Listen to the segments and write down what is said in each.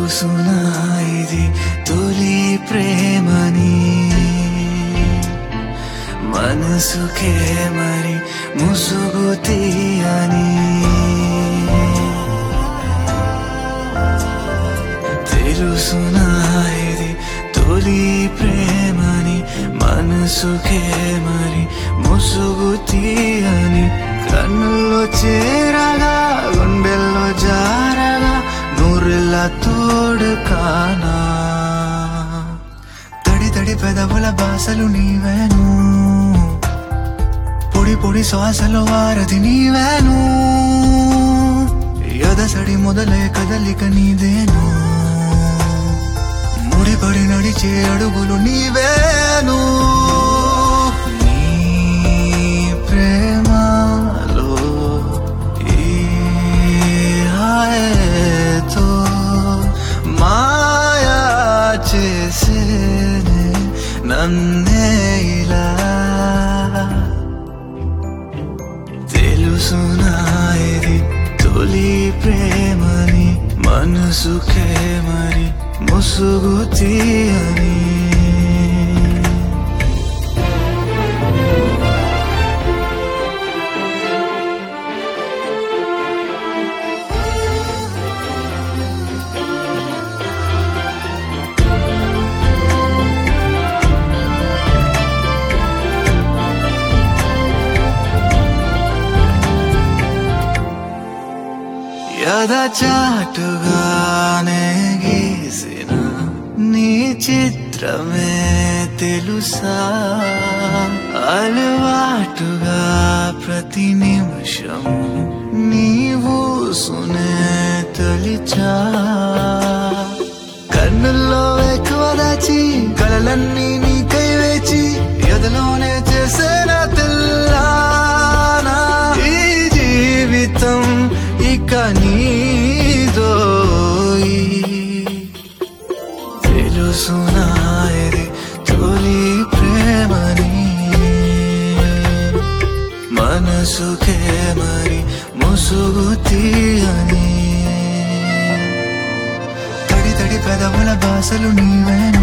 తెలుసునా ఇది తొలి ప్రేమని మనసుకే మరి ముసుగు తీయని తెలుసునా ఇది తొలి ప్రేమని మనసుకే మరి ముసుగు తీయని కన్నుల్లో చేరగా గుండెల్లో జారగా నూరెల్లా తోడు కానా తడి తడి పెదవుల బాసలు నీవేను పొడి పొడి శ్వాసలో వారధి నీవేను ఎదసడి మొదలే కదలిక నీదేను ముడిపడి నడిచే అడుగులు నీవేను నీ ప్రేమలో ఈ హాయతో మాయా చేసేనే నన్నే ఇలా తెలుసునా ఇది తొలి ప్రేమని మనసుకే మరి ముసుగు తీయని చాటుగానే గీసిన నీ చిత్రమే తెలుసా అలవాటుగా ప్రతి నిమిషం నీవు సునే తొలిచా కన్నుల్లో ఎక్కువ దాచి కలలన్నీ నీకై వేచి ఎదలోనే చేసేన తెల్లానా ఈ జీవితం ఇక నీదోయి తెలుసునా ఇది తొలి ప్రేమని మనసుకే మరి ముసుగు తీయని తడి తడి పెదవుల బాసలు నీవేను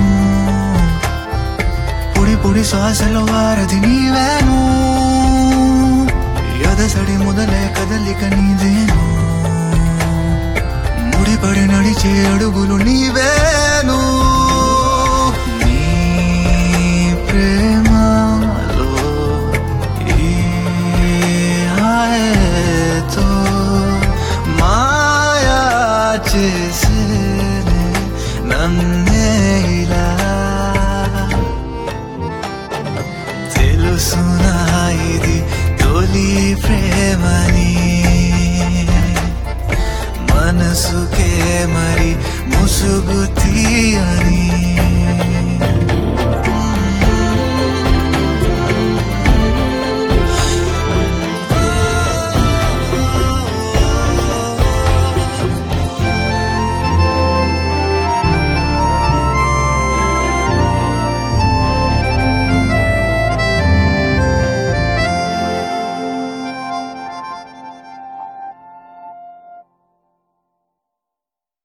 పొడి పొడి శ్వాసలో వారధి నీవేను ఎదసడి మొదలే కదలిక నీదేను ముడిపడి నడిచే అడుగులు నీవేను నీ ప్రేమలో ఈ హాయతో మాయా చేసేనే నన్నే ఇలా తెలుసునా ఇది తొలి ప్రేమని మనసుకే మరి ముసుగు తీయని